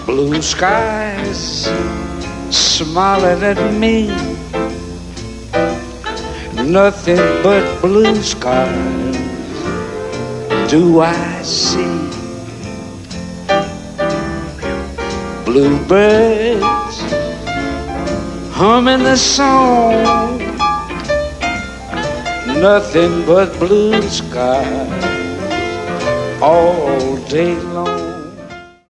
Blue skies smiling at me, nothing but blue skies do I see. Bluebirds humming the song, nothing but blue skies all day long.